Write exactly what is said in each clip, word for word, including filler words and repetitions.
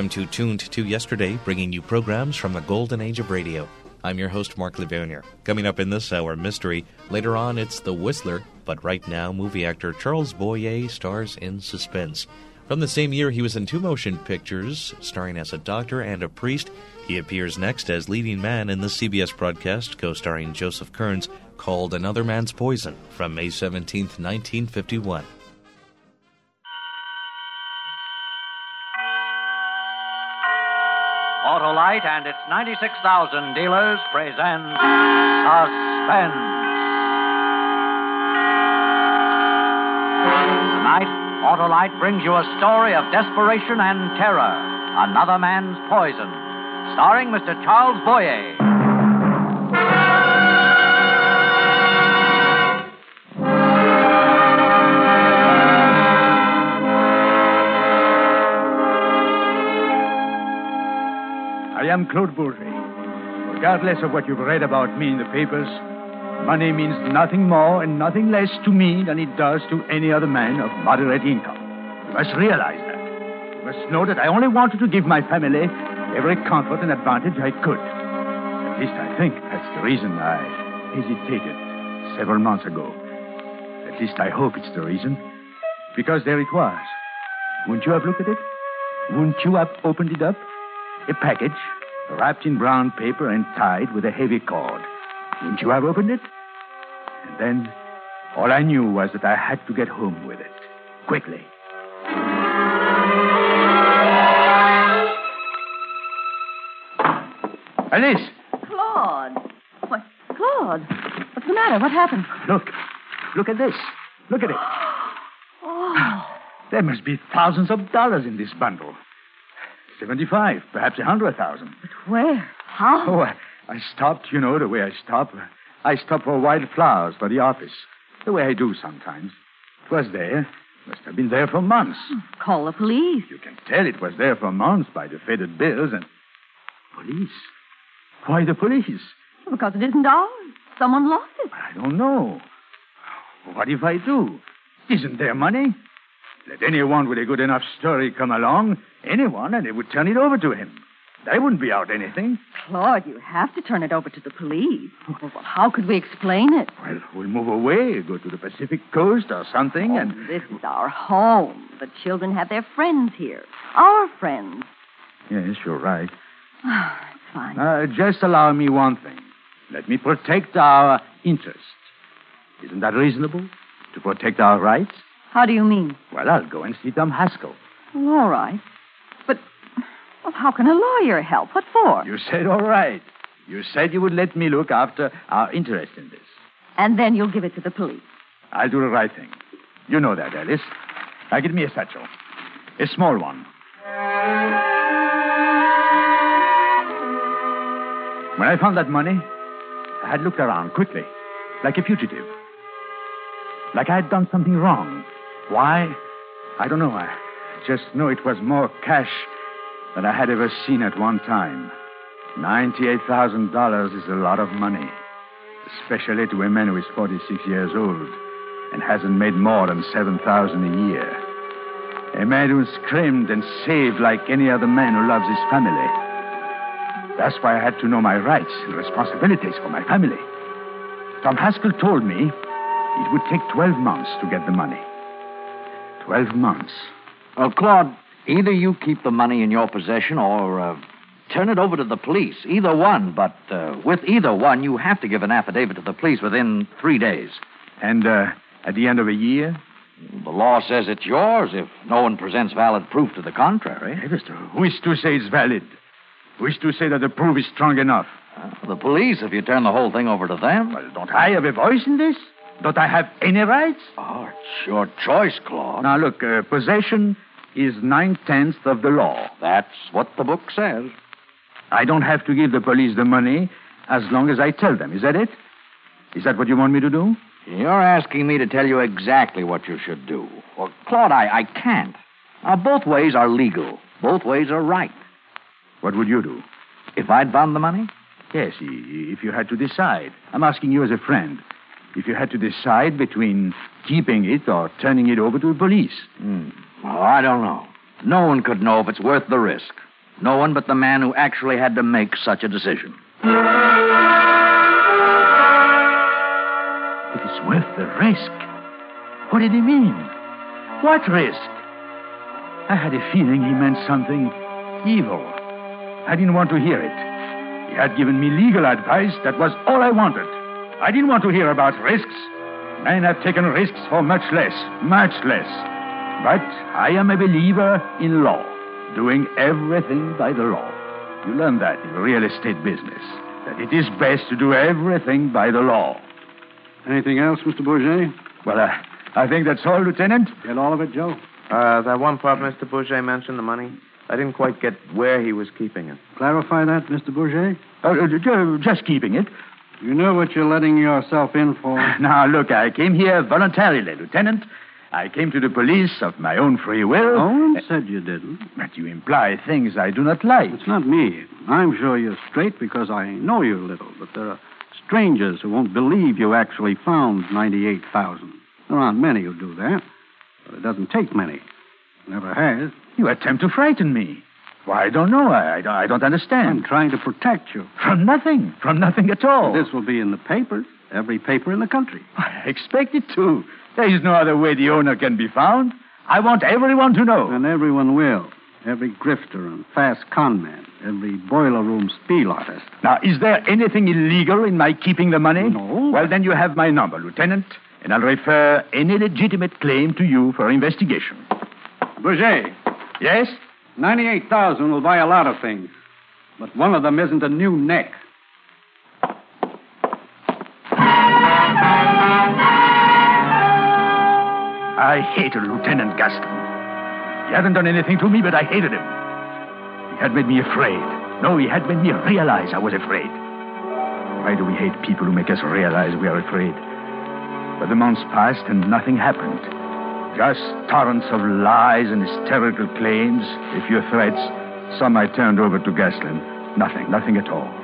welcome to Tuned to Yesterday, bringing you programs from the golden age of radio. I'm your host, Mark Levonier. Coming up in this hour, mystery. Later on, it's The Whistler, but right now, movie actor Charles Boyer stars in Suspense. From the same year, he was in two motion pictures, starring as a doctor and a priest. He appears next as leading man in the C B S broadcast, co-starring Joseph Kearns, called Another Man's Poison, from May seventeenth, nineteen fifty-one. Autolite and its ninety-six thousand dealers present Suspense. Tonight, Autolite brings you a story of desperation and terror, Another Man's Poison, starring Mister Charles Boyer. I am Claude Bourget. Regardless of what you've read about me in the papers, money means nothing more and nothing less to me than it does to any other man of moderate income. You must realize that. You must know that I only wanted to give my family every comfort and advantage I could. At least I think that's the reason I hesitated several months ago. At least I hope it's the reason. Because there it was. Wouldn't you have looked at it? Wouldn't you have opened it up? A package, wrapped in brown paper and tied with a heavy cord. Wouldn't you have opened it? And then, all I knew was that I had to get home with it. Quickly. Alice! Claude! What? Claude! What's the matter? What happened? Look. Look at this. Look at it. Oh. There must be thousands of dollars in this bundle. Seventy-five, perhaps a hundred thousand. But where? How? Oh, I, I stopped, you know, the way I stop. I stopped for wild flowers for the office, the way I do sometimes. It was there. Must have been there for months. Call the police. You can tell it was there for months by the faded bills and... Police? Why the police? Because it isn't ours. Someone lost it. I don't know. What if I do? Isn't there money? Let anyone with a good enough story come along, anyone, and they would turn it over to him. They wouldn't be out anything. Claude, you have to turn it over to the police. Well, how could we explain it? Well, we'll move away, go to the Pacific coast or something, Oh, and... this is our home. The children have their friends here. Our friends. Yes, you're right. It's fine. Uh, just allow me one thing. Let me protect our interest. Isn't that reasonable? To protect our rights? How do you mean? Well, I'll go and see Tom Haskell. Well, all right. But, well, how can a lawyer help? What for? You said all right. You said you would let me look after our interest in this. And then you'll give it to the police. I'll do the right thing. You know that, Alice. Now, give me a satchel. A small one. When I found that money, I had looked around quickly, like a fugitive. Like I had done something wrong. Why? I don't know. I just know it was more cash than I had ever seen at one time. ninety-eight thousand dollars is a lot of money, especially to a man who is forty-six years old and hasn't made more than seven thousand dollars a year. A man who screamed and saved like any other man who loves his family. That's why I had to know my rights and responsibilities for my family. Tom Haskell told me it would take twelve months to get the money. Twelve months. Well, Claude, either you keep the money in your possession or uh, turn it over to the police. Either one, but uh, with either one, you have to give an affidavit to the police within three days. And uh, at the end of a year? The law says it's yours if no one presents valid proof to the contrary. Hey, mister, who is to say it's valid? Who is to say that the proof is strong enough? Uh, the police, if you turn the whole thing over to them. Well, don't I have a voice in this? Don't I have any rights? Oh, it's your choice, Claude. Now, look, uh, possession is nine-tenths of the law. That's what the book says. I don't have to give the police the money as long as I tell them. Is that it? Is that what you want me to do? You're asking me to tell you exactly what you should do. Well, Claude, I, I can't. Now, both ways are legal. Both ways are right. What would you do? If I'd found the money? Yes, if you had to decide. I'm asking you as a friend. If you had to decide between keeping it or turning it over to the police. Hmm. Well, I don't know. No one could know if it's worth the risk. No one but the man who actually had to make such a decision. It is worth the risk. What did he mean? What risk? I had a feeling he meant something evil. I didn't want to hear it. He had given me legal advice. That was all I wanted. I didn't want to hear about risks. Men have taken risks for much less, much less. But I am a believer in law, doing everything by the law. You learn that in the real estate business, that it is best to do everything by the law. Anything else, Mister Bourget? Well, uh, I think that's all, Lieutenant. Get all of it, Joe? Uh, that one part Mister Bourget mentioned, the money, I didn't quite get where he was keeping it. Clarify that, Mister Bourget? Uh, uh, just keeping it. You know what you're letting yourself in for? Now, look, I came here voluntarily, Lieutenant. I came to the police of my own free will. No one said you didn't. But you imply things I do not like. It's not me. I'm sure you're straight because I know you a little, but there are strangers who won't believe you actually found ninety-eight thousand. There aren't many who do that, but it doesn't take many. Never has. You attempt to frighten me. Why, I don't know. I, I, don't, I don't understand. I'm trying to protect you. From nothing. From nothing at all. This will be in the papers. Every paper in the country. I expect it to. There is no other way the owner can be found. I want everyone to know. And everyone will. Every grifter and fast con man. Every boiler room spiel artist. Now, is there anything illegal in my keeping the money? No. Well, then you have my number, Lieutenant, and I'll refer any legitimate claim to you for investigation. Bourget. Yes? ninety-eight thousand will buy a lot of things. But one of them isn't a new neck. I hated Lieutenant Gaston. He hadn't done anything to me, but I hated him. He had made me afraid. No, he had made me realize I was afraid. Why do we hate people who make us realize we are afraid? But the months passed and nothing happened. Just torrents of lies and hysterical claims, a few threats. Some I turned over to Gaston. Nothing, nothing at all.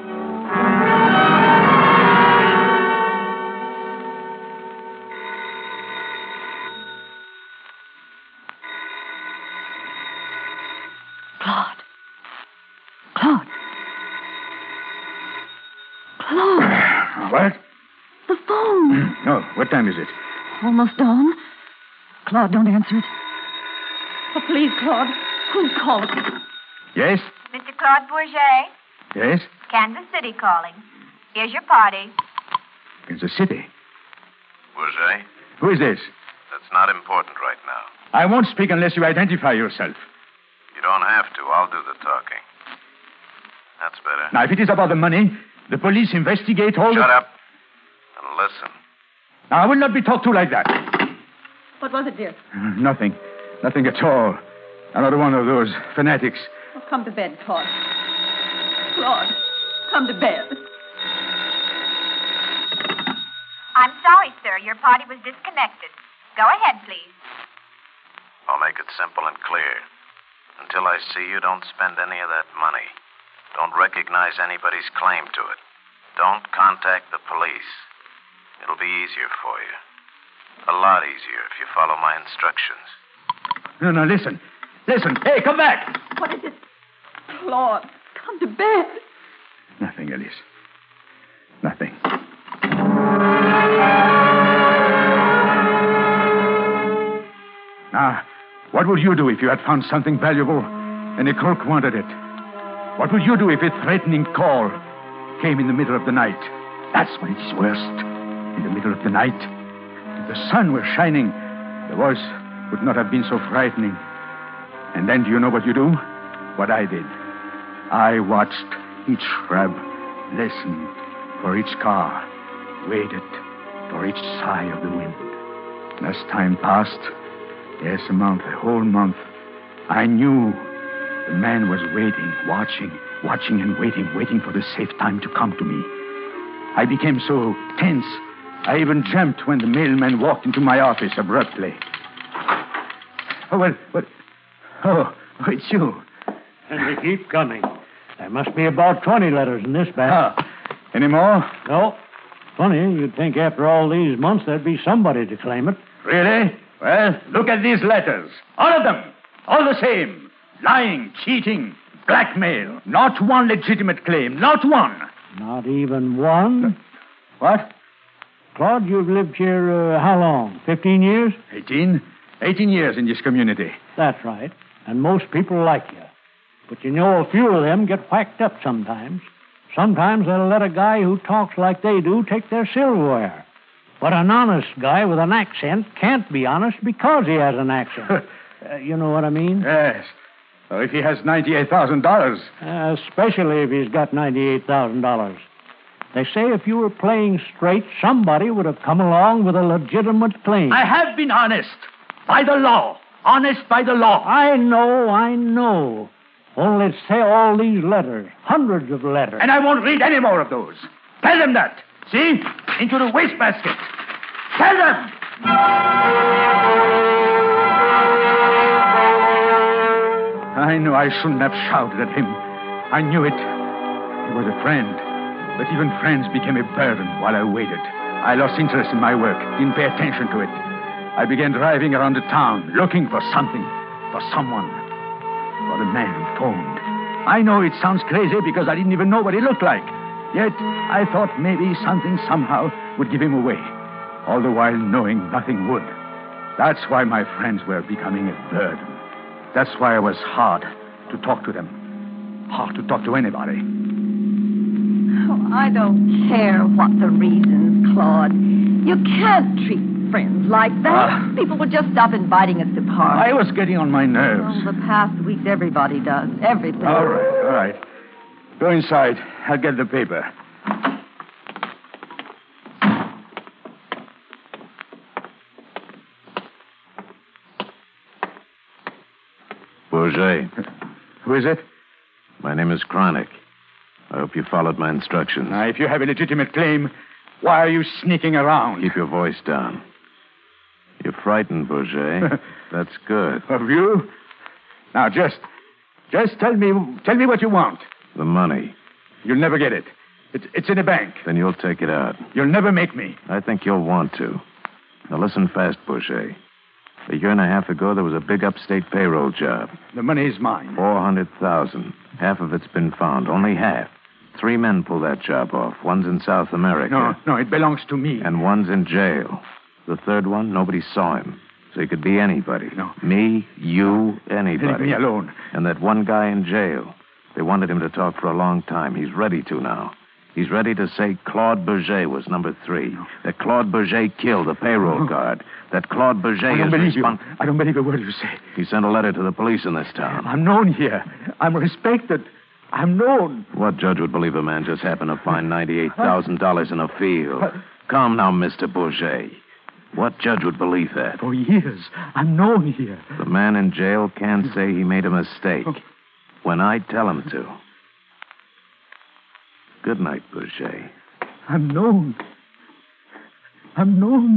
Claude. Claude. Claude. What? The phone. No, what time is it? Almost dawn. Claude, don't answer it. Oh, please, Claude. Who's calling? Yes? Mister Claude Bourget, Yes? Kansas City calling. Here's your party. Kansas City. Bourget, Who is this? that's not important right now. I won't speak unless you identify yourself. You don't have to. I'll do the talking. That's better. Now, if it is about the money, the police investigate all Shut the... up and listen. Now, I will not be talked to like that. What was it, dear? Nothing. Nothing at all. Another one of those fanatics. Oh, come to bed, Claude. Claude, come to bed. I'm sorry, sir. Your party was disconnected. Go ahead, please. I'll make it simple and clear. Until I see you, don't spend any of that money. Don't recognize anybody's claim to it. Don't contact the police. It'll be easier for you. A lot easier if you follow my instructions. No, no, listen. Listen. Hey, come back. What is it? Claude, come to bed. Nothing, Elise. Nothing. Now, what would you do if you had found something valuable and a clerk wanted it? What would you do if a threatening call came in the middle of the night? That's when it is worst. In the middle of the night. If the sun were shining, the voice would not have been so frightening. And then do you know what you do? What I did. I watched each shrub, listened for each car, waited for each sigh of the wind. And as time passed, yes, a month, a whole month, I knew the man was waiting, watching, watching and waiting, waiting for the safe time to come to me. I became so tense, I even jumped when the mailman walked into my office abruptly. Oh, well, well, oh, oh it's you. And they keep coming. There must be about twenty letters in this bag. Oh, any more? No. Funny, you'd think after all these months there'd be somebody to claim it. Really? Well, look at these letters. All of them. All the same. Lying, cheating, Blackmail. Not one legitimate claim. Not one. Not even one? What? Claude, you've lived here uh, how long? Fifteen years? Eighteen. Eighteen years in this community. That's right. And most people like you. But you know, a few of them get whacked up sometimes. Sometimes they'll let a guy who talks like they do take their silverware. But an honest guy with an accent can't be honest because he has an accent. uh, you know what I mean? Yes. So if he has ninety-eight thousand dollars. Uh, especially if he's got ninety-eight thousand dollars. They say if you were playing straight, somebody would have come along with a legitimate claim. I have been honest. By the law. Honest by the law. I know, I know. Only say all these letters. Hundreds of letters. And I won't read any more of those. Tell them that. See? Into the wastebasket. Tell them! I knew I shouldn't have shouted at him. I knew it. He was a friend. But even friends became a burden while I waited. I lost interest in my work, didn't pay attention to it. I began driving around the town, looking for something, for someone, for the man who phoned. I know it sounds crazy because I didn't even know what he looked like. Yet I thought maybe something somehow would give him away, all the while knowing nothing would. That's why my friends were becoming a burden. That's why it was hard to talk to them. Hard to talk to anybody. Oh, I don't care what the reasons, Claude. You can't treat friends like that. Uh, People would just stop inviting us to parties. I was getting on my nerves. Oh, the past weeks, everybody does. Everybody. All right, all right. Go inside. I'll get the paper. Bourget. Who is it? My name is Chronic. I hope you followed my instructions. Now, if you have a legitimate claim, why are you sneaking around? Keep your voice down. You're frightened, Bourget. That's good. Of you? Now, just, just tell me, tell me what you want. The money. You'll never get it. It's, it's in a bank. Then you'll take it out. You'll never make me. I think you'll want to. Now listen fast, Bourget. A year and a half ago, there was a big upstate payroll job. The money is mine. Four hundred thousand. Half of it's been found. Only half. Three men pulled that job off. One's in South America. No, no, it belongs to me. And one's in jail. The third one, nobody saw him. So he could be anybody. No. Me, you, anybody. Leave me alone. And that one guy in jail. They wanted him to talk for a long time. He's ready to now. He's ready to say Claude Bourget was number three. No. That Claude Bourget killed the payroll no. guard. That Claude Bourget I don't is believe respons- you. I don't believe a word you say. He sent a letter to the police in this town. I'm known here. I'm respected. I'm known. What judge would believe a man just happened to find ninety-eight thousand dollars in a field? Come now, Mister Bourget. What judge would believe that? For years, I'm known here. The man in jail can't say he made a mistake. When I tell him to. Good night, Bourget. I'm known. I'm known.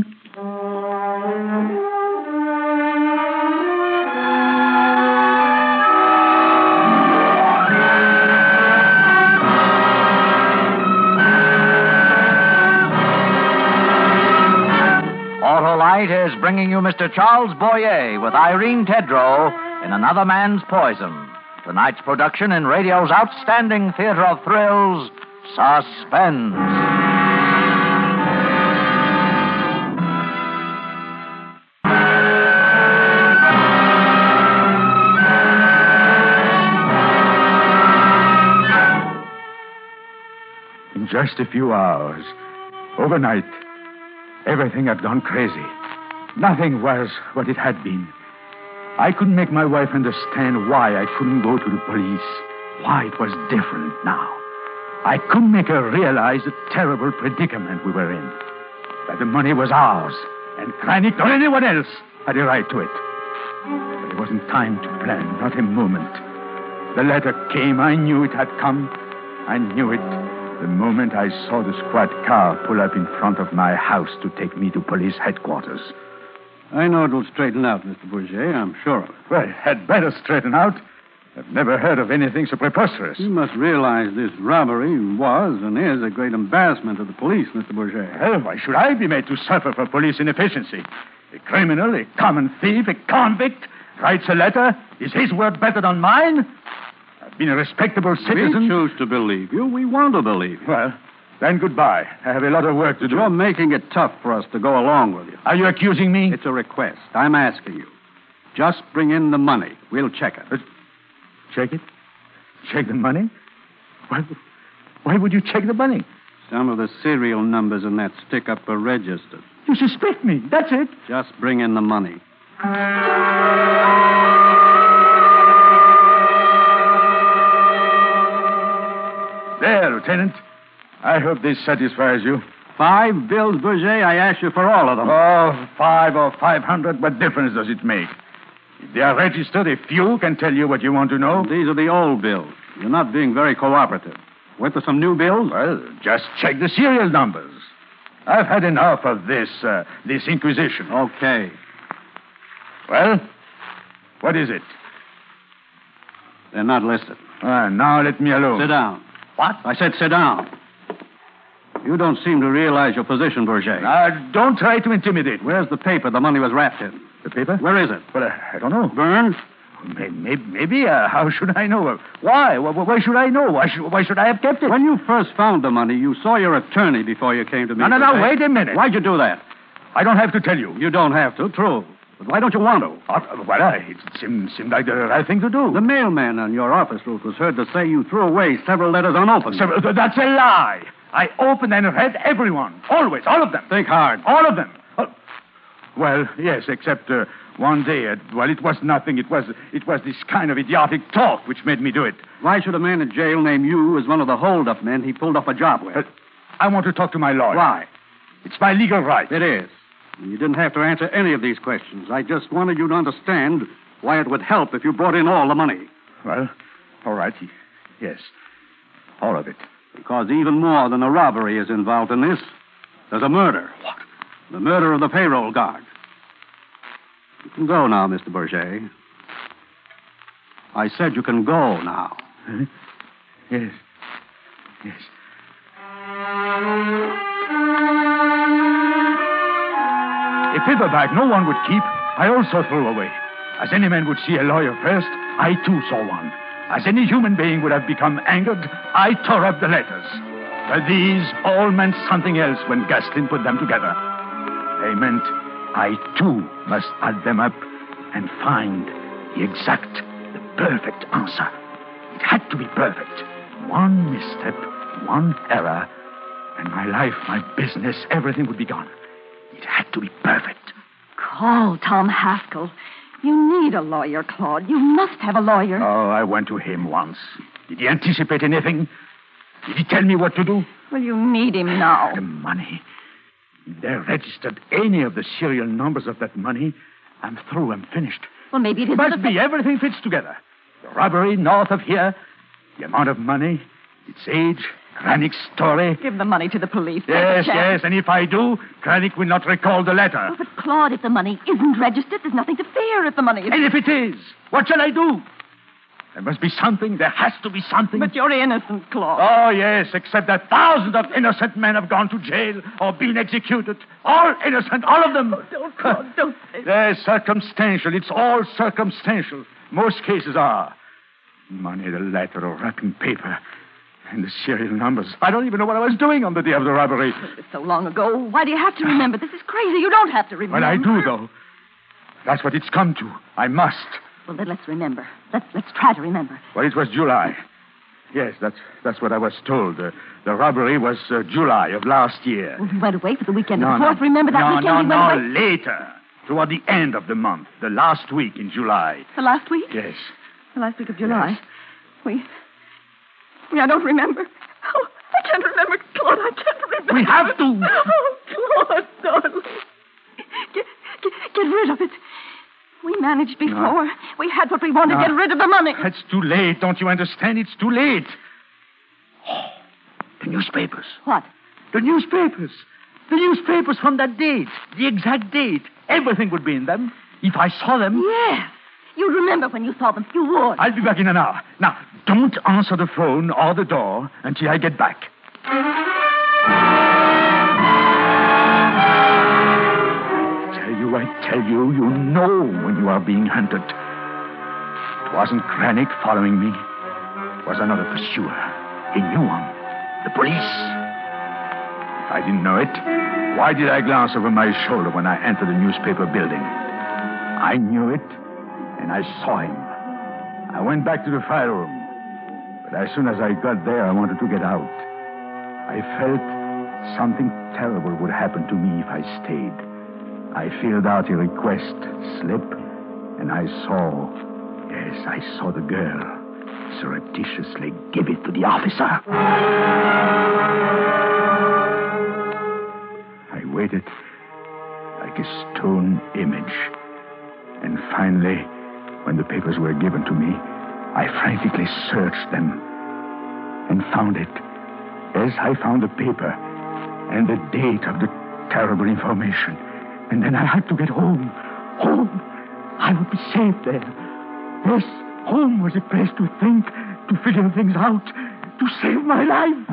Autolite is bringing you Mister Charles Boyer with Irene Tedrow in Another Man's Poison. Tonight's production in radio's outstanding theater of thrills, Suspense. In just a few hours, overnight, everything had gone crazy. Nothing was what it had been. I couldn't make my wife understand why I couldn't go to the police, why it was different now. I couldn't make her realize the terrible predicament we were in, that the money was ours, and Chronic or anyone else had a right to it. But it wasn't time to plan, not a moment. The letter came. I knew it had come. I knew it the moment I saw the squad car pull up in front of my house to take me to police headquarters. I know it'll straighten out, Mister Bourget. I'm sure of it. Well, it had better straighten out. I've never heard of anything so preposterous. You must realize this robbery was and is a great embarrassment to the police, Mister Bourget. Well, why should I be made to suffer for police inefficiency? A criminal, a common thief, a convict writes a letter. Is his word better than mine? I've been a respectable citizen. We choose to believe you. We want to believe you. Well, then goodbye. I have a lot of work to do. You're making it tough for us to go along with you. Are you accusing me? It's a request. I'm asking you. Just bring in the money. We'll check it. Uh, check it? Check the money? Why, why would you check the money? Some of the serial numbers in that stick-up are registered. You suspect me. That's it. Just bring in the money. There, Lieutenant. I hope this satisfies you. Five bills, Bourget. I ask you for all of them. Oh, five or five hundred, what difference does it make? If they are registered, a few can tell you what you want to know. These are the old bills. You're not being very cooperative. Went to some new bills? Well, just check the serial numbers. I've had enough of this, uh, this inquisition. Okay. Well, what is it? They're not listed. Ah, now let me alone. Sit down. What? I said sit down. You don't seem to realize your position, Bourget. Now, don't try to intimidate me. Where's the paper the money was wrapped in? The paper? Where is it? Well, uh, I don't know. Burned? Maybe, maybe uh, how should I know? Why? Why, why should I know? Why should, why should I have kept it? When you first found the money, you saw your attorney before you came to me. No, no, no, Bourget. wait a minute. Why'd you do that? I don't have to tell you. You don't have to, true. But why don't you want to? Uh, well, uh, it seemed, seemed like the right thing to do. The mailman on your office route was heard to say you threw away several letters unopened. So, uh, that's a lie. I opened and read everyone. Always, all of them. Think hard. All of them. Uh, well, yes, except uh, one day. Uh, well, it was nothing. It was it was this kind of idiotic talk which made me do it. Why should a man in jail name you as one of the hold-up men he pulled off a job with? Uh, I want to talk to my lawyer. Why? It's my legal right. It is. And you didn't have to answer any of these questions. I just wanted you to understand why it would help if you brought in all the money. Well, all right. Yes, all of it. Because even more than a robbery is involved in this. There's a murder. What? The murder of the payroll guard. You can go now, Mister Bourget. I said you can go now. Huh? Yes. Yes. A paperback no one would keep, I also threw away. As any man would see a lawyer first, I too saw one. As any human being would have become angered, I tore up the letters. But these all meant something else when Gaston put them together. They meant I too must add them up and find the exact, the perfect answer. It had to be perfect. One misstep, one error, and my life, my business, everything would be gone. It had to be perfect. Call Tom Haskell. You need a lawyer, Claude. You must have a lawyer. Oh, I went to him once. Did he anticipate anything? Did he tell me what to do? Well, you need him now. The money. If they registered any of the serial numbers of that money, I'm through. I'm finished. Well, maybe it isn't. Must a... be. Everything fits together. The robbery north of here, the amount of money, its age, Kranik's story. Give the money to the police. Yes, yes, and if I do, Kranik will not recall the letter. Oh, but, Claude, if the money isn't registered, there's nothing to fear if the money is... And if it is, what shall I do? There must be something. There has to be something. But you're innocent, Claude. Oh, yes, except that thousands of innocent men have gone to jail or been executed. All innocent, all of them. Oh, don't, Claude, don't say that. They're circumstantial. It's all circumstantial. Most cases are. Money, the letter, or wrapping paper. And the serial numbers. I don't even know what I was doing on the day of the robbery. It was so long ago. Why do you have to remember? This is crazy. You don't have to remember. Well, I do, though. That's what it's come to. I must. Well, then let's remember. Let's let's try to remember. Well, it was July. Yes, that's that's what I was told. Uh, the robbery was uh, July of last year. Well, he went away for the weekend no, of the fourth. No. Remember that no, weekend no, he went no, away? No, later. Toward the end of the month. The last week in July. The last week? Yes. The last week of July. Yes. We... We, I don't remember. Oh, I can't remember, Claude. I can't remember. We have to. Oh, Claude, darling. Get, get, get rid of it. We managed before. No. We had what we wanted. No. Get rid of the money. It's too late. Don't you understand? It's too late. Oh, the newspapers. What? The newspapers. The newspapers from that date. The exact date. Everything would be in them. If I saw them. Yes. You'd remember when you saw them. You would. I'll be back in an hour. Now, don't answer the phone or the door until I get back. I tell you, I tell you, you know when you are being hunted. It wasn't Kranik following me. was another pursuer. A new one. The police. If I didn't know it, why did I glance over my shoulder when I entered the newspaper building? I knew it, and I saw him. I went back to the file room. But as soon as I got there, I wanted to get out. I felt something terrible would happen to me if I stayed. I filled out a request slip, and I saw, yes, I saw the girl surreptitiously give it to the officer. I waited like a stone image. And finally, when the papers were given to me, I frantically searched them and found it. Yes, I found the paper and the date of the terrible information. And then I had to get home. Home. I would be safe there. Yes, home was a place to think, to figure things out, to save my life.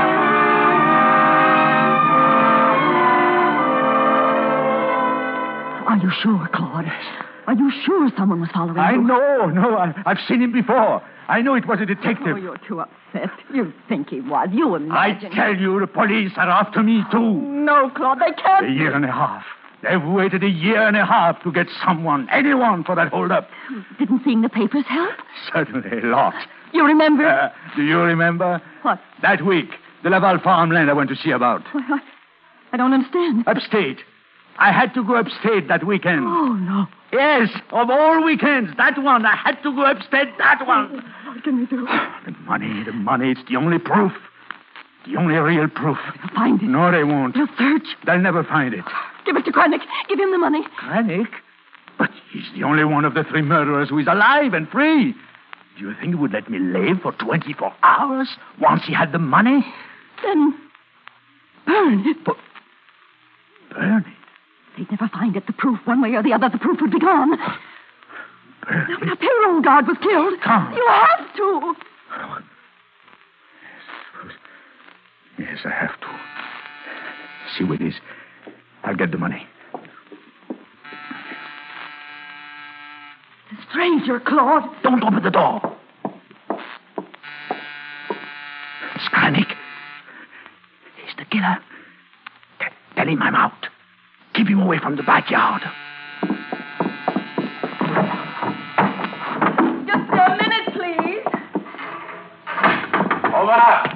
Are you sure, Claude? Are you sure someone was following I you? know, no, I, I've seen him before. I know it was a detective. Oh, you're too upset. You think he was. You imagine. I tell you, the police are after me, too. No, Claude, they can't. A year and a half. They've waited a year and a half to get someone, anyone, for that holdup. Didn't seeing the papers help? Certainly, a lot. You remember? Uh, do you remember? What? That week, the Laval farmland I went to see about. Well, I, I don't understand. Upstate. I had to go upstate that weekend. Oh, no. Yes, of all weekends, that one. I had to go upstate, that one. What can we do? The money, the money, it's the only proof. The only real proof. They'll find it. No, they won't. They'll search. They'll never find it. Give it to Kranich. Give him the money. Kranich? But he's the only one of the three murderers who is alive and free. Do you think he would let me live for twenty-four hours once he had the money? Then burn it. But burn it? They'd never find it. The proof, one way or the other, the proof would be gone. Burn it? The payroll guard was killed. Come. You have to. Yes, I have to. See what it is. I'll get the money. The stranger, Claude. Don't open the door. It's Kranich. He's the killer. T- tell him I'm out. Keep him away from the backyard. Just a minute, please. Over.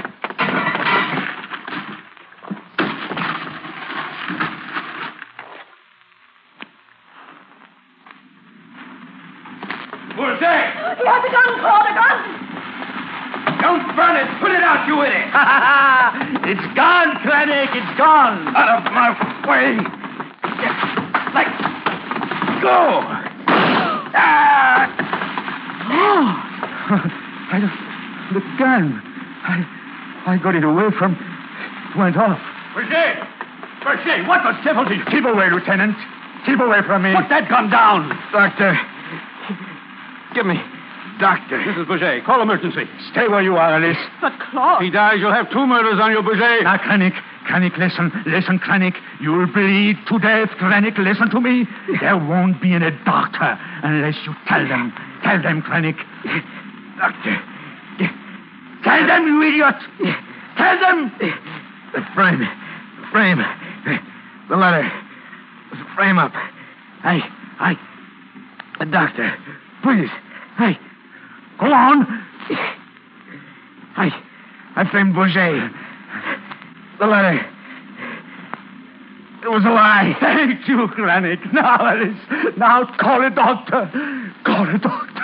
Who's there? He has a gun, Claude, a gun. Don't burn it. Put it out, you idiot. It's gone, Kranich. It's gone. Out of my way. Let go. Ah. Oh. I don't... The gun. I... I got it away from... It went off. Berger! Berger, what the devil did you... Keep away, Lieutenant. Keep away from me. Put that gun down. Doctor. Give me... Doctor. Missus Boucher, call emergency. Stay where you are, Alice. But, Claude... If he dies, you'll have two murders on you, Boucher. Now, Kranich, Kranich, listen. Listen, Kranich. You'll bleed to death, Kranich. Listen to me. There won't be any doctor unless you tell them. Tell them, Kranich. Doctor. Tell them, you idiot. Tell them. The frame. The frame. The letter. The frame up. I... I... The doctor. Please. I... Go on. I... I framed Bourget. The letter. It was a lie. Thank you, Kranich. Now, Alice. Now, call a doctor. Call a doctor.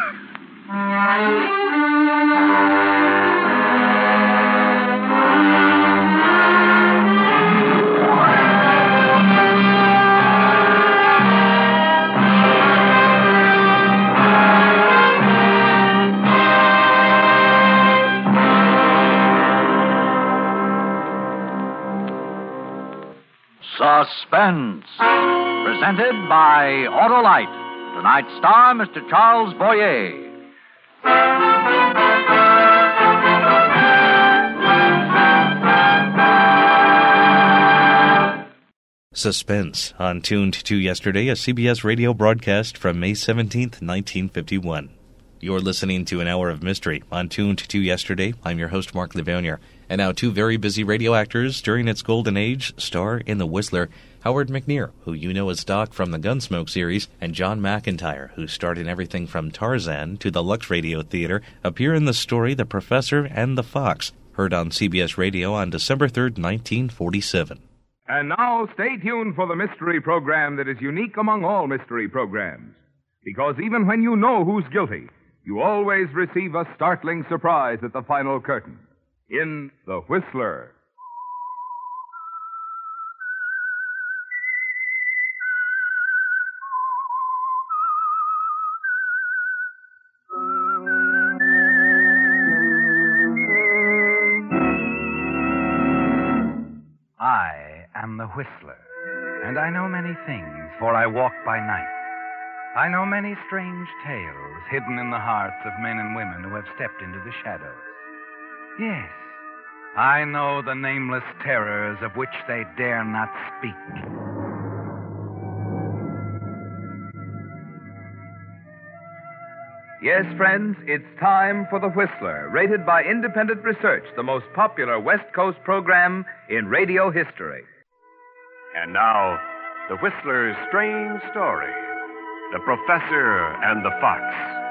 Suspense. Presented by Autolite. Tonight's star, Mister Charles Boyer. Suspense on Tuned to Yesterday, a C B S radio broadcast from May seventeenth, nineteen fifty-one. You're listening to an hour of mystery on Tuned to Yesterday. I'm your host, Mark Livonier. And now two very busy radio actors during its golden age star in The Whistler, Howard McNear, who you know as Doc from the Gunsmoke series, and John McIntyre, who starred in everything from Tarzan to the Lux Radio Theater, appear in the story The Professor and the Fox, heard on C B S Radio on December third, nineteen forty-seven. And now stay tuned for the mystery program that is unique among all mystery programs. Because even when you know who's guilty, you always receive a startling surprise at the final curtain. In The Whistler. I am the Whistler, and I know many things, for I walk by night. I know many strange tales hidden in the hearts of men and women who have stepped into the shadows. Yes, I know the nameless terrors of which they dare not speak. Yes, friends, it's time for The Whistler, rated by independent research the most popular West Coast program in radio history. And now, The Whistler's strange story, The Professor and the Fox.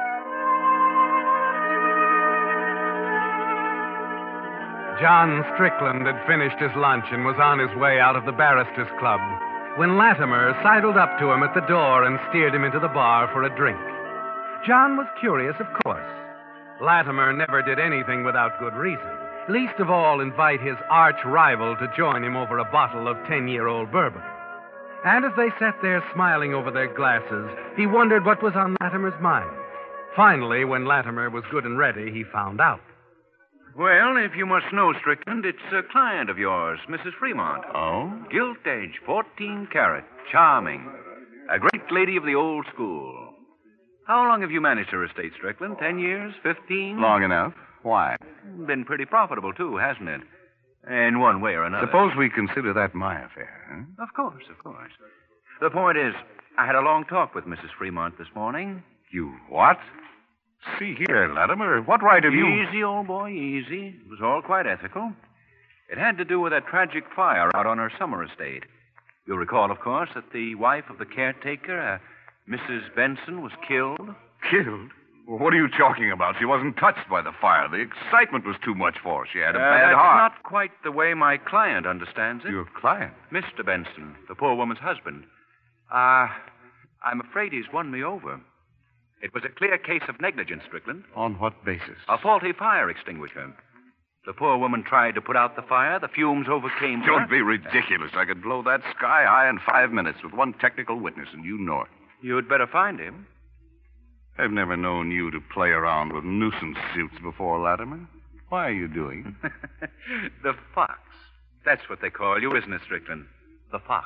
John Strickland had finished his lunch and was on his way out of the Barristers Club when Latimer sidled up to him at the door and steered him into the bar for a drink. John was curious, of course. Latimer never did anything without good reason, least of all invite his arch rival to join him over a bottle of ten-year-old bourbon. And as they sat there smiling over their glasses, he wondered what was on Latimer's mind. Finally, when Latimer was good and ready, he found out. Well, if you must know, Strickland, it's a client of yours, Missus Fremont. Oh? Gilt age, fourteen carat, charming. A great lady of the old school. How long have you managed her estate, Strickland? Ten years? Fifteen? Long enough. Why? Been pretty profitable, too, hasn't it? In one way or another. Suppose we consider that my affair, huh? Of course, of course. The point is, I had a long talk with Missus Fremont this morning. You what? See here, Latimer, what right have you... Easy, old boy, easy. It was all quite ethical. It had to do with that tragic fire out on her summer estate. You'll recall, of course, that the wife of the caretaker, uh, Missus Benson, was killed. Killed? Well, what are you talking about? She wasn't touched by the fire. The excitement was too much for her. She had a uh, bad that's heart. Not quite the way my client understands it. Your client? Mister Benson, the poor woman's husband. Ah, uh, I'm afraid he's won me over. It was a clear case of negligence, Strickland. On what basis? A faulty fire extinguisher. The poor woman tried to put out the fire. The fumes overcame her. Don't be ridiculous. I could blow that sky high in five minutes with one technical witness, and you know it. You'd better find him. I've never known you to play around with nuisance suits before, Latimer. Why are you doing it? The Fox. That's what they call you, isn't it, Strickland? The Fox.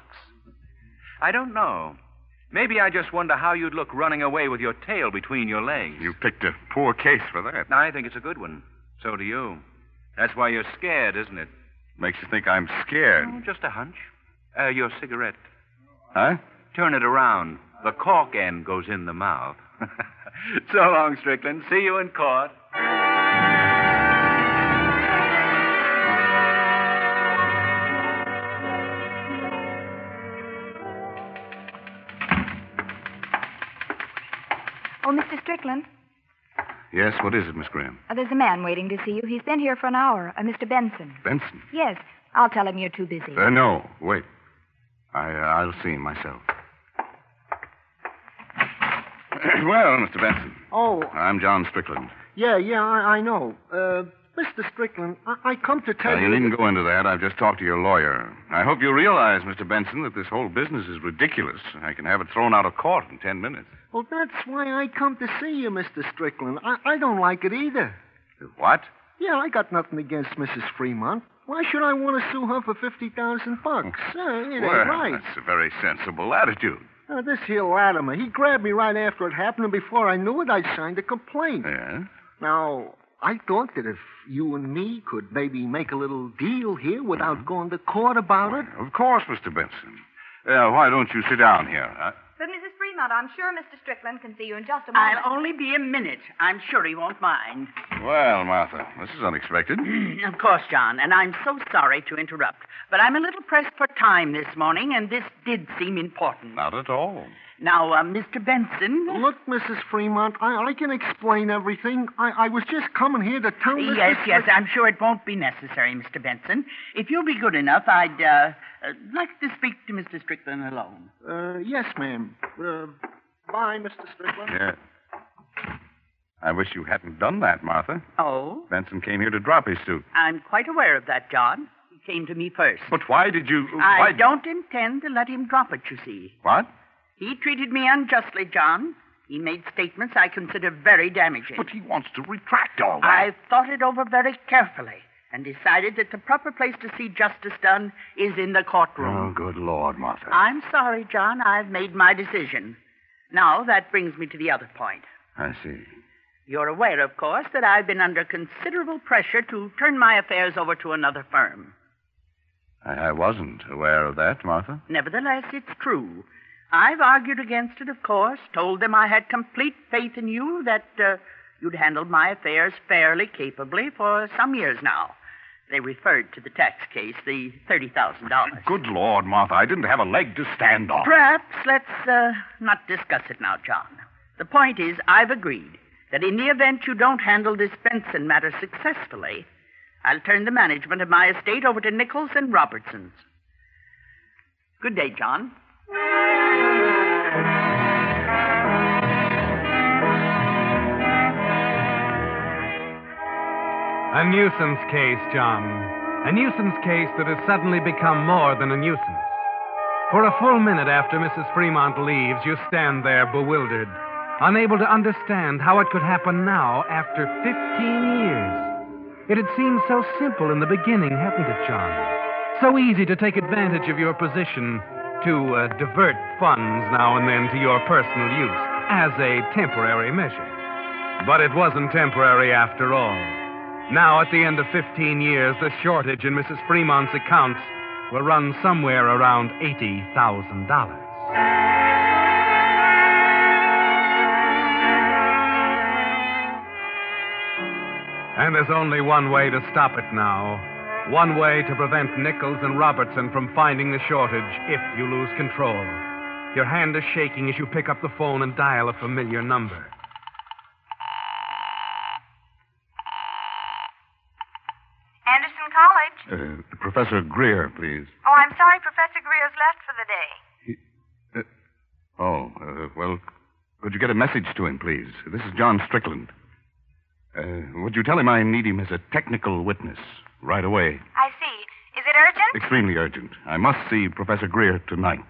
I don't know. Maybe I just wonder how you'd look running away with your tail between your legs. You picked a poor case for that. I think it's a good one. So do you. That's why you're scared, isn't it? Makes you think I'm scared. Oh, just a hunch. Uh, your cigarette. Huh? Turn it around. The cork end goes in the mouth. So long, Strickland. See you in court. Oh, Mister Strickland, Yes, what is it, Miss Graham? uh, there's a man waiting to see you. He's been here for an hour, uh, Mister Benson. Benson? Yes, I'll tell him you're too busy. Uh, no, wait. I, uh, I'll see him myself. Well, Mister Benson. Oh, I'm John Strickland. yeah, yeah, I, I know. Uh, Mister Strickland, I, I come to tell Uh, you... you needn't go into that. I've just talked to your lawyer. I hope you realize, Mister Benson, that this whole business is ridiculous. I can have it thrown out of court in ten minutes. Well, that's why I come to see you, Mister Strickland. I, I don't like it either. What? Yeah, I got nothing against Missus Fremont. Why should I want to sue her for fifty thousand bucks? Uh, it ain't Well, right. that's a very sensible attitude. Uh, this here Latimer, he grabbed me right after it happened, and before I knew it, I signed a complaint. Yeah? Now, I thought that if you and me could maybe make a little deal here without going to court about it. Of course, Mister Benson. Uh, why don't you sit down here? Huh? But Missus Fremont Fremont, I'm sure Mister Strickland can see you in just a moment. I'll only be a minute. I'm sure he won't mind. Well, Martha, this is unexpected. Of course, John, and I'm so sorry to interrupt. But I'm a little pressed for time this morning, and this did seem important. Not at all. Now, uh, Mister Benson. Look, Missus Fremont, I, I can explain everything. I, I was just coming here to tell Mister Yes, yes, Strick- I'm sure it won't be necessary, Mister Benson. If you'll be good enough, I'd uh, uh, like to speak to Mister Strickland alone. Uh, yes, ma'am. Uh, bye, Mister Strickland. Yeah. I wish you hadn't done that, Martha. Oh? Benson came here to drop his suit. I'm quite aware of that, John. He came to me first. But why did you... I why... don't intend to let him drop it, you see. What? He treated me unjustly, John. He made statements I consider very damaging. But he wants to retract all that. I've thought it over very carefully and decided that the proper place to see justice done is in the courtroom. Oh, good Lord, Martha. I'm sorry, John. I've made my decision. Now, that brings me to the other point. I see. You're aware, of course, that I've been under considerable pressure to turn my affairs over to another firm. I, I wasn't aware of that, Martha. Nevertheless, it's true. I've argued against it, of course, told them I had complete faith in you, that uh, you'd handled my affairs fairly capably for some years now. They referred to the tax case, the thirty thousand dollars. Good Lord, Martha, I didn't have a leg to stand on. Perhaps let's uh, not discuss it now, John. The point is, I've agreed that in the event you don't handle this Benson matter successfully, I'll turn the management of my estate over to Nichols and Robertson's. Good day, John. A nuisance case, John. A nuisance case that has suddenly become more than a nuisance. For a full minute after Missus Fremont leaves, you stand there bewildered, unable to understand how it could happen now after fifteen years. It had seemed so simple in the beginning, hadn't it, John? So easy to take advantage of your position to uh, divert funds now and then to your personal use as a temporary measure. But it wasn't temporary after all. Now, at the end of fifteen years, the shortage in Missus Fremont's accounts will run somewhere around eighty thousand dollars. And there's only one way to stop it now. One way to prevent Nichols and Robertson from finding the shortage if you lose control. Your hand is shaking as you pick up the phone and dial a familiar number. Anderson College. Uh, Professor Greer, please. Oh, I'm sorry, Professor Greer's left for the day. Uh, oh, uh, well, could you get a message to him, please? This is John Strickland. Uh, would you tell him I need him as a technical witness right away? I see. Is it urgent? Extremely urgent. I must see Professor Greer tonight.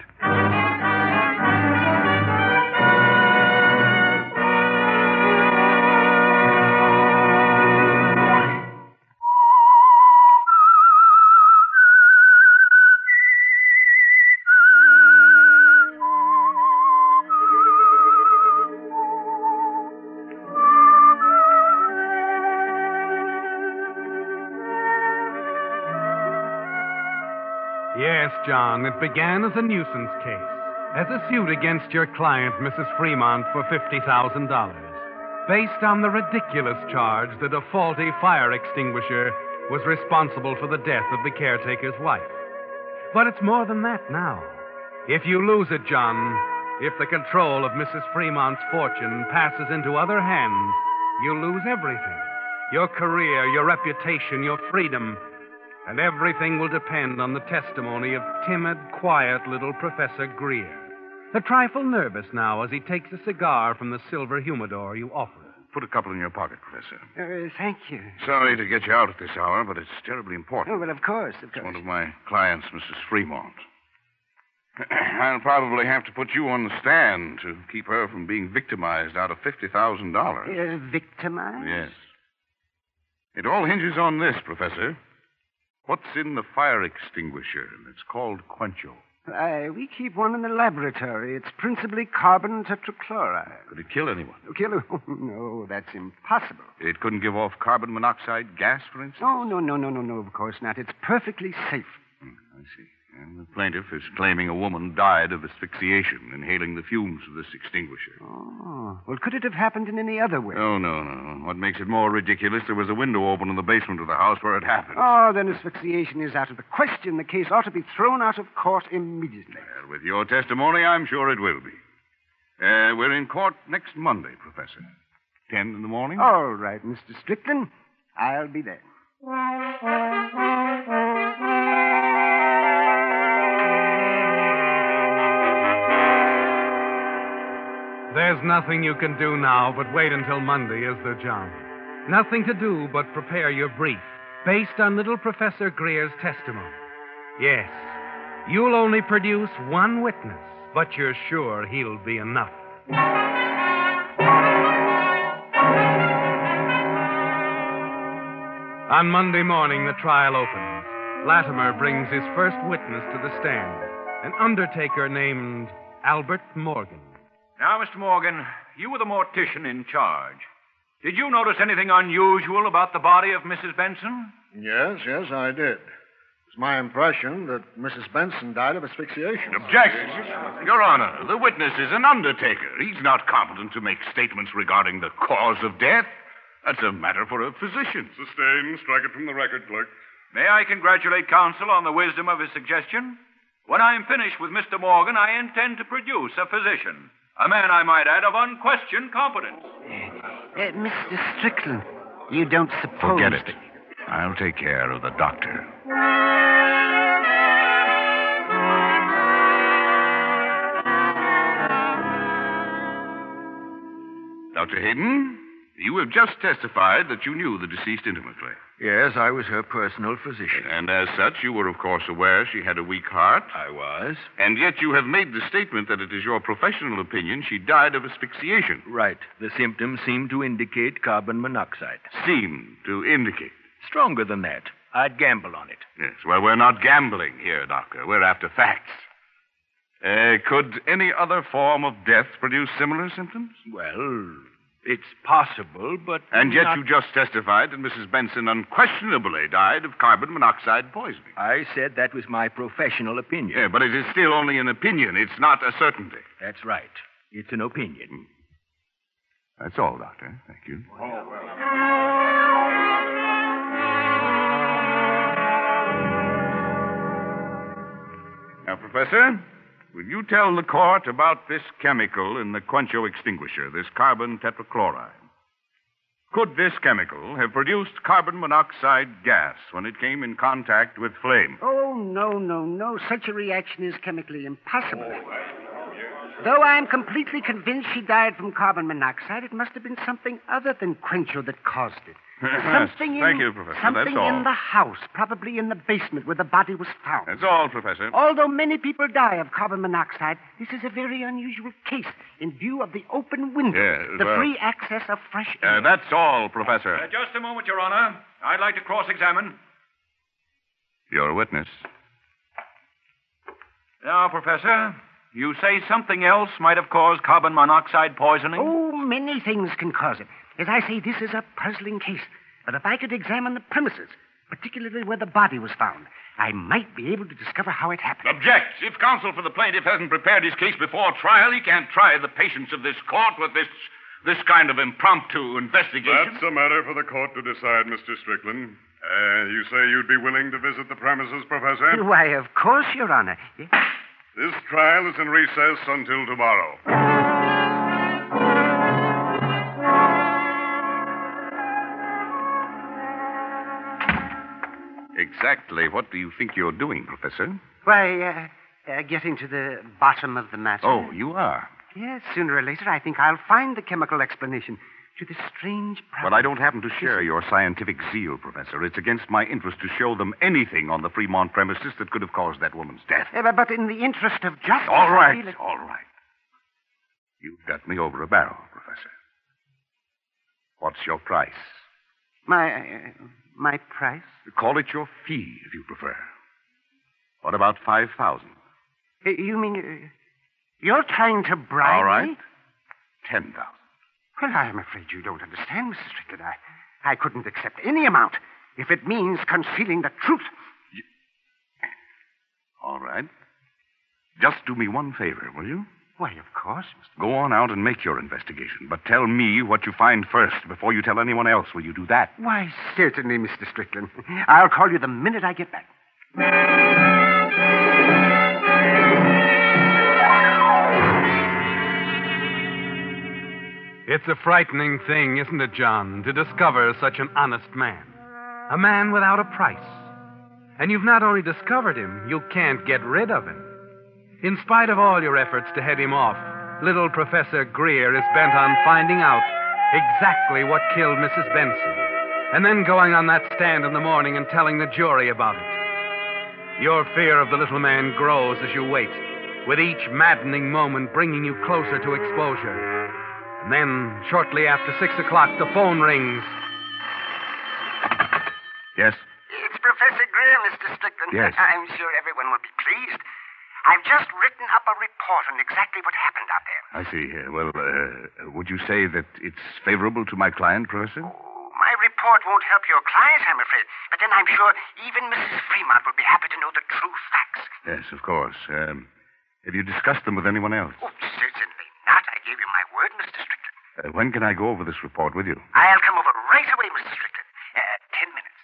Yes, John, it began as a nuisance case, as a suit against your client, Missus Fremont, for fifty thousand dollars, based on the ridiculous charge that a faulty fire extinguisher was responsible for the death of the caretaker's wife. But it's more than that now. If you lose it, John, if the control of Missus Fremont's fortune passes into other hands, you lose everything. Your career, your reputation, your freedom. And everything will depend on the testimony of timid, quiet little Professor Greer. A trifle nervous now as he takes a cigar from the silver humidor you offer. Put a couple in your pocket, Professor. Uh, thank you. Sorry to get you out at this hour, but it's terribly important. Oh, well, of course, of It's course. one of my clients, Missus Fremont. I'll probably have to put you on the stand to keep her from being victimized out of fifty thousand dollars. Uh, victimized? Yes. It all hinges on this, Professor. What's in the fire extinguisher? It's called Quencho. Uh, we keep one in the laboratory. It's principally carbon tetrachloride. Could it kill anyone? Kill? Oh, no, that's impossible. It couldn't give off carbon monoxide gas, for instance? Oh, no, no, no, no, no, of course not. It's perfectly safe. Hmm, I see. And the plaintiff is claiming a woman died of asphyxiation, inhaling the fumes of this extinguisher. Oh. Well, could it have happened in any other way? Oh, no, no. What makes it more ridiculous, there was a window open in the basement of the house where it happened. Oh, then asphyxiation is out of the question. The case ought to be thrown out of court immediately. Well, with your testimony, I'm sure it will be. Uh, we're in court next Monday, Professor. Ten in the morning? All right, Mister Strickland. I'll be there. There's nothing you can do now but wait until Monday, is there, John? Nothing to do but prepare your brief, based on little Professor Greer's testimony. Yes, you'll only produce one witness, but you're sure he'll be enough. On Monday morning, the trial opens. Latimer brings his first witness to the stand, an undertaker named Albert Morgan. Now, Mister Morgan, you were the mortician in charge. Did you notice anything unusual about the body of Missus Benson? Yes, yes, I did. It's my impression that Missus Benson died of asphyxiation. Objection. Your Honor, the witness is an undertaker. He's not competent to make statements regarding the cause of death. That's a matter for a physician. Sustained. Strike it from the record, clerk. May I congratulate counsel on the wisdom of his suggestion? When I'm finished with Mister Morgan, I intend to produce a physician. A man, I might add, of unquestioned competence. Uh, Mister Strickland, you don't suppose... Forget it. I'll take care of the doctor. Doctor Hayden, you have just testified that you knew the deceased intimately. Yes, I was her personal physician. And as such, you were, of course, aware she had a weak heart. I was. And yet you have made the statement that it is your professional opinion she died of asphyxiation. Right. The symptoms seem to indicate carbon monoxide. Seem to indicate? Stronger than that. I'd gamble on it. Yes, well, we're not gambling here, Doctor. We're after facts. Uh, could any other form of death produce similar symptoms? Well, it's possible, but... And yet not... you just testified that Missus Benson unquestionably died of carbon monoxide poisoning. I said that was my professional opinion. Yeah, but it is still only an opinion. It's not a certainty. That's right. It's an opinion. That's all, Doctor. Thank you. Oh, well. Now, Professor, will you tell the court about this chemical in the Quencho extinguisher, this carbon tetrachloride? Could this chemical have produced carbon monoxide gas when it came in contact with flame? Oh, no, no, no. Such a reaction is chemically impossible. Though I am completely convinced she died from carbon monoxide, it must have been something other than Quencho that caused it. Something in, Thank you, Professor. Something That's all. in the house, probably in the basement where the body was found. That's all, Professor. Although many people die of carbon monoxide, this is a very unusual case in view of the open window, Yes, the well- free access of fresh air. Uh, that's all, Professor. Uh, just a moment, Your Honor. I'd like to cross-examine. You're a witness. Now, Professor, you say something else might have caused carbon monoxide poisoning? Oh, many things can cause it. As I say, this is a puzzling case. But if I could examine the premises, particularly where the body was found, I might be able to discover how it happened. Object. If counsel for the plaintiff hasn't prepared his case before trial, he can't try the patience of this court with this this kind of impromptu investigation. That's a matter for the court to decide, Mister Strickland. Uh, you say you'd be willing to visit the premises, Professor? Why, of course, Your Honor. Yes. This trial is in recess until tomorrow. Exactly what do you think you're doing, Professor? Why, uh, uh, getting to the bottom of the matter. Oh, you are. Yes, sooner or later, I think I'll find the chemical explanation to this strange problem. But I don't happen to share your scientific zeal, Professor. It's against my interest to show them anything on the Fremont premises that could have caused that woman's death. Uh, but in the interest of justice... All I right, feel it- all right. You've got me over a barrel, Professor. What's your price? My, uh, my price? Call it your fee, if you prefer. What about five thousand? Uh, you mean uh, you're trying to bribe All right. me? Ten thousand. Well, I'm afraid you don't understand, Mister Strickland. I, I couldn't accept any amount if it means concealing the truth. All right. Just do me one favor, will you? Why, of course, Mister Go on out and make your investigation, but tell me what you find first before you tell anyone else. Will you do that? Why, certainly, Mister Strickland. I'll call you the minute I get back. It's a frightening thing, isn't it, John, to discover such an honest man. A man without a price. And you've not only discovered him, you can't get rid of him. In spite of all your efforts to head him off, little Professor Greer is bent on finding out exactly what killed Missus Benson, and then going on that stand in the morning and telling the jury about it. Your fear of the little man grows as you wait, with each maddening moment bringing you closer to exposure. And then, shortly after six o'clock, the phone rings. Yes? It's Professor Greer, Mister Strickland. Yes. I'm sure everyone will be pleased. I've just written up a report on exactly what happened out there. I see. Uh, well, uh, would you say that it's favorable to my client, Professor? My report won't help your client, I'm afraid. But then I'm sure even Missus Fremont will be happy to know the true facts. Yes, of course. Um, have you discussed them with anyone else? Oh, certainly not. I gave you my word, Mister Strickland. Uh, when can I go over this report with you? I'll come over right away, Mister Strickland. Uh, ten minutes.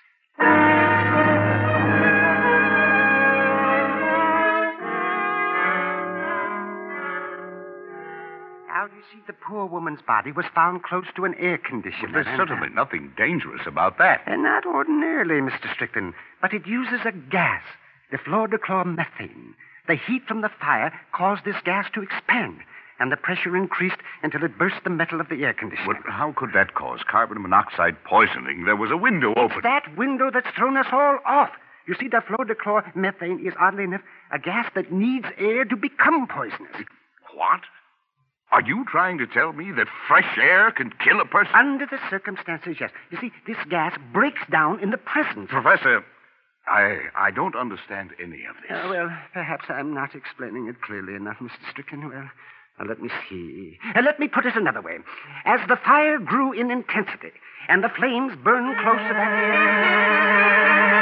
Now, you see, the poor woman's body was found close to an air conditioner. Well, there's and, certainly uh, nothing dangerous about that. Uh, not ordinarily, Mister Strickland, but it uses a gas, the fluorochlormethane. The heat from the fire caused this gas to expand, and the pressure increased until it burst the metal of the air conditioner. Well, how could that cause carbon monoxide poisoning? There was a window open. It's that window that's thrown us all off. You see, the fluorochlormethane is, oddly enough, a gas that needs air to become poisonous. What? Are you trying to tell me that fresh air can kill a person? Under the circumstances, yes. You see, this gas breaks down in the presence. Professor, I I don't understand any of this. Uh, well, perhaps I'm not explaining it clearly enough, Mister Strickland. Well, now let me see. Uh, let me put it another way. As the fire grew in intensity and the flames burned close to that...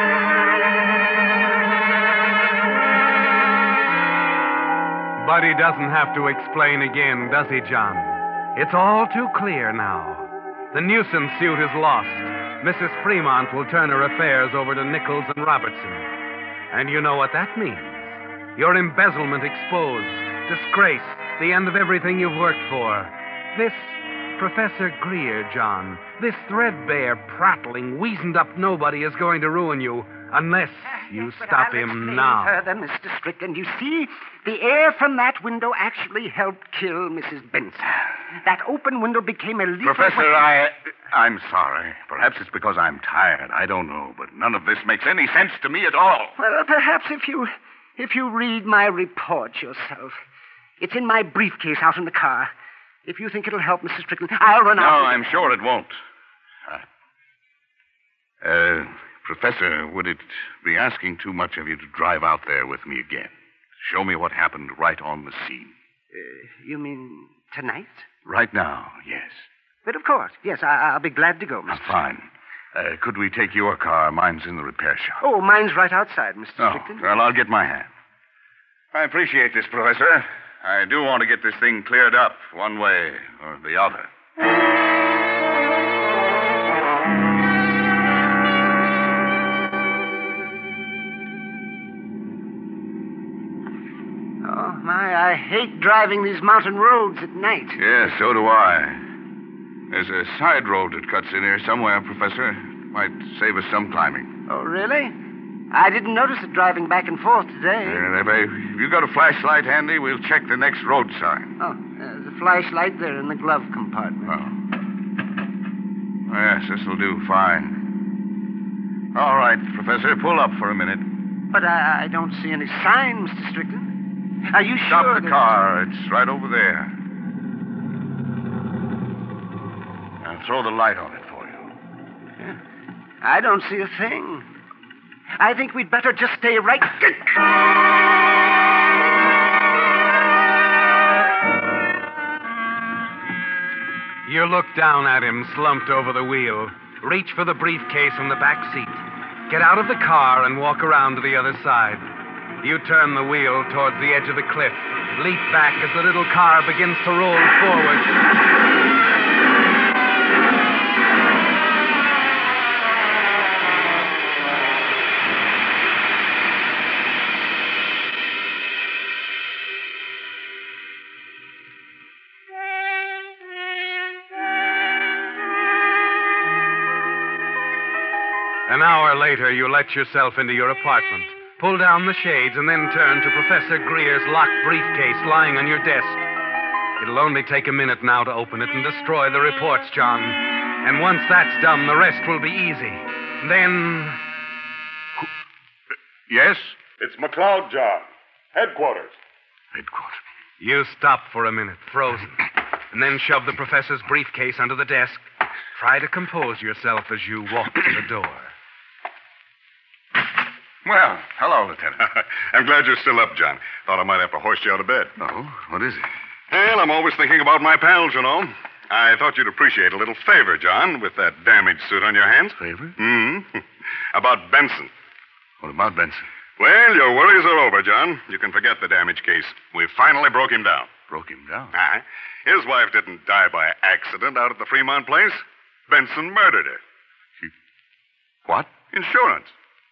But he doesn't have to explain again, does he, John? It's all too clear now. The nuisance suit is lost. Missus Fremont will turn her affairs over to Nichols and Robertson. And you know what that means. Your embezzlement exposed, disgrace, the end of everything you've worked for. This Professor Greer, John, this threadbare, prattling, weazened-up nobody is going to ruin you unless you yes, stop I'll him explain now. Further, Mister Strickland, you see, the air from that window actually helped kill Missus Benson. That open window became a leak. Professor, I... I'm sorry. Perhaps it's because I'm tired. I don't know, but none of this makes any sense to me at all. Well, perhaps if you... if you read my report yourself. It's in my briefcase out in the car. If you think it'll help, Mister Strickland, I'll run no, out. No, I'm sure it won't. Uh, uh, Professor, would it be asking too much of you to drive out there with me again? Show me what happened right on the scene. Uh, you mean tonight? Right now, yes. But of course, yes, I- I'll be glad to go, Mister Oh, fine. Uh, could we take your car? Mine's in the repair shop. Oh, mine's right outside, Mister Oh, Strickland. well, I'll get my hand. I appreciate this, Professor. I do want to get this thing cleared up one way or the other. Oh, my, I hate driving these mountain roads at night. Yes, so do I. There's a side road that cuts in here somewhere, Professor. Might save us some climbing. Oh, really? I didn't notice it driving back and forth today. Uh, if you got a flashlight handy, we'll check the next road sign. Oh, there's a flashlight there in the glove compartment. Oh. Yes, this'll do fine. All right, Professor, pull up for a minute. But I, I don't see any sign, Mister Strickland. Are you Stop sure? the that... car. It's right over there. Now throw the light on it for you. Yeah. I don't see a thing. I think we'd better just stay right... You look down at him, slumped over the wheel. Reach for the briefcase in the back seat. Get out of the car and walk around to the other side. You turn the wheel towards the edge of the cliff, leap back as the little car begins to roll forward. An hour later, you let yourself into your apartment, pull down the shades, and then turn to Professor Greer's locked briefcase lying on your desk. It'll only take a minute now to open it and destroy the reports, John. And once that's done, the rest will be easy. Then... Yes? It's McLeod, John. Headquarters. Headquarters. You stop for a minute, frozen, and then shove the professor's briefcase under the desk. Try to compose yourself as you walk to the door. Well, hello, Lieutenant. I'm glad you're still up, John. Thought I might have to hoist you out of bed. Oh, what is it? Well, I'm always thinking about my pals, you know. I thought you'd appreciate a little favor, John, with that damaged suit on your hands. Favor? Mm-hmm. About Benson. What about Benson? Well, your worries are over, John. You can forget the damage case. We finally broke him down. Broke him down? Uh-huh. His wife didn't die by accident out at the Fremont place. Benson murdered her. He... What? Insurance.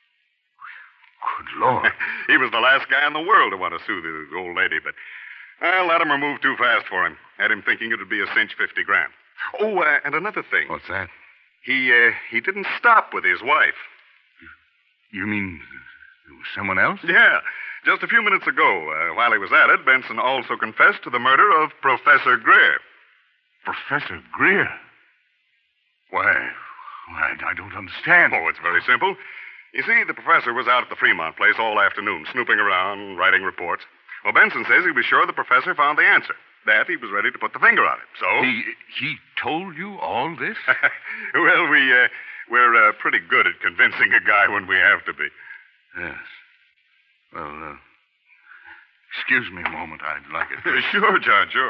Good Lord. He was the last guy in the world to want to sue the old lady, but I let him move too fast for him. Had him thinking it would be a cinch fifty grand. Oh, uh, and another thing. What's that? He, uh, he didn't stop with his wife. You mean there was someone else? Yeah. Just a few minutes ago, uh, while he was at it, Benson also confessed to the murder of Professor Greer. Professor Greer? Why, I, I don't understand. Oh, it's very simple. You see, the professor was out at the Fremont place all afternoon, snooping around, writing reports. Well, Benson says he was sure the professor found the answer. That he was ready to put the finger on it. So... He he told you all this? Well, we, uh, we're uh, pretty good at convincing a guy when we have to be. Yes. Well, uh, excuse me a moment. I'd like it. Sure, John, sure.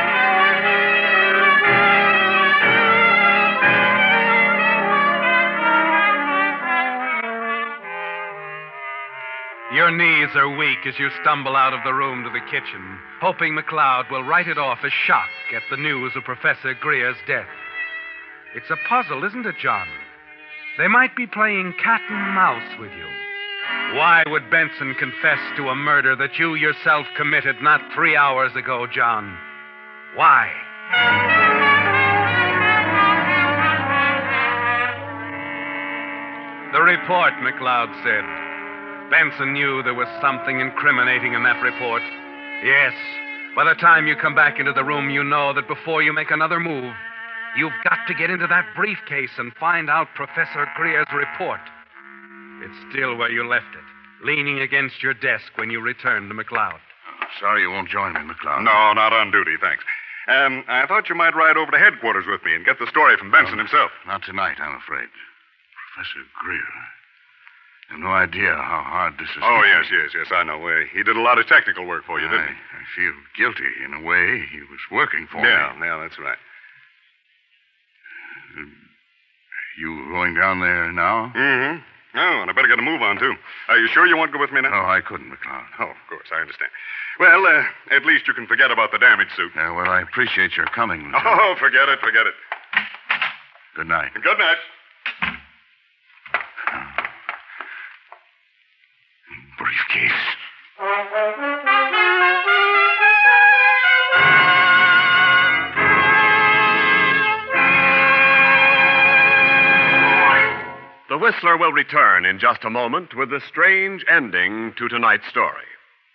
Your knees are weak as you stumble out of the room to the kitchen, hoping McLeod will write it off as shock at the news of Professor Greer's death. It's a puzzle, isn't it, John? They might be playing cat and mouse with you. Why would Benson confess to a murder that you yourself committed not three hours ago, John? Why? The report, McLeod said. Benson knew there was something incriminating in that report. Yes, by the time you come back into the room, you know that before you make another move, you've got to get into that briefcase and find out Professor Greer's report. It's still where you left it, leaning against your desk when you returned to McLeod. Oh, sorry you won't join me, McLeod. No, not on duty, thanks. Um, I thought you might ride over to headquarters with me and get the story from Benson no, himself. Not tonight, I'm afraid. Professor Greer. I have no idea how hard this is. Oh, yes, yes, yes, I know. Uh, he did a lot of technical work for you, didn't I, he? I feel guilty. In a way, he was working for yeah, me. Yeah, that's right. Uh, you going down there now? Mm-hmm. Oh, and I better get a move on, too. Are you sure you won't go with me now? No, I couldn't, McLeod. Oh, of course, I understand. Well, uh, at least you can forget about the damage suit. Uh, well, I appreciate your coming, Lieutenant. Oh, forget it, forget it. Good night. Good night. Briefcase. The Whistler will return in just a moment with a strange ending to tonight's story.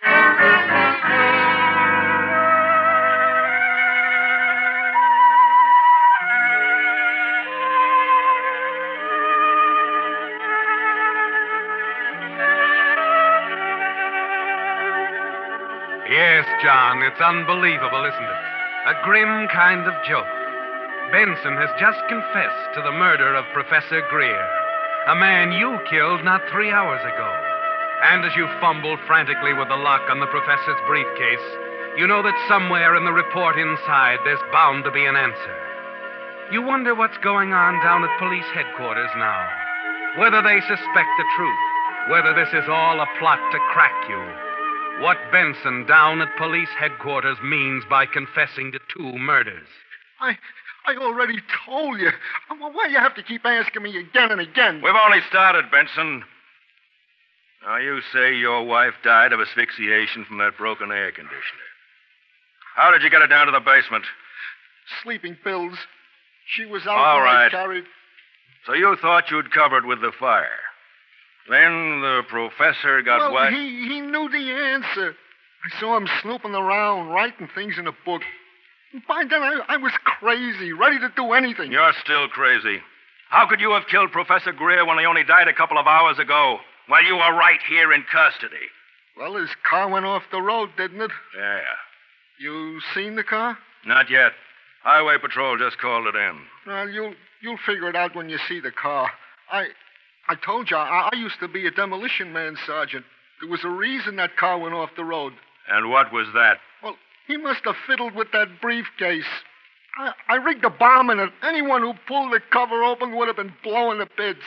Yes, John, it's unbelievable, isn't it? A grim kind of joke. Benson has just confessed to the murder of Professor Greer, a man you killed not three hours ago. And as you fumble frantically with the lock on the professor's briefcase, you know that somewhere in the report inside there's bound to be an answer. You wonder what's going on down at police headquarters now. Whether they suspect the truth, whether this is all a plot to crack you. What Benson down at police headquarters means by confessing to two murders. I I already told you. Why do you have to keep asking me again and again? We've only started, Benson. Now, you say your wife died of asphyxiation from that broken air conditioner. How did you get her down to the basement? Sleeping pills. She was out All when right. I carried... So you thought you'd covered with the fire. Then the professor got well, whacked. he, he knew the answer. I saw him snooping around, writing things in a book. By then, I, I was crazy, ready to do anything. You're still crazy. How could you have killed Professor Greer when he only died a couple of hours ago, while you were right here in custody? Well, his car went off the road, didn't it? Yeah. You seen the car? Not yet. Highway Patrol just called it in. Well, you'll, you'll figure it out when you see the car. I... I told you, I, I used to be a demolition man, Sergeant. There was a reason that car went off the road. And what was that? Well, he must have fiddled with that briefcase. I, I rigged a bomb in it. Anyone who pulled the cover open would have been blowing the bids.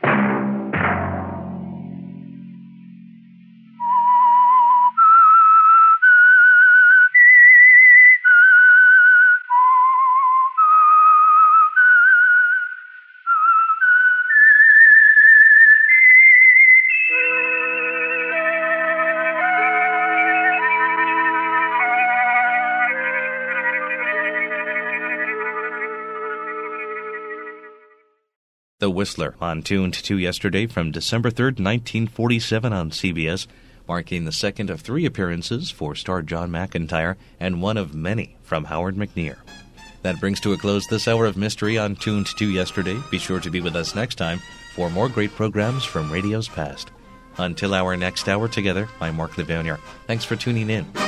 The Whistler, on Tuned to Yesterday from December third, nineteen forty-seven on C B S, marking the second of three appearances for star John McIntyre and one of many from Howard McNear. That brings to a close this hour of Mystery on Tuned to Yesterday. Be sure to be with us next time for more great programs from radio's past. Until our next hour together, I'm Mark Livonia. Thanks for tuning in.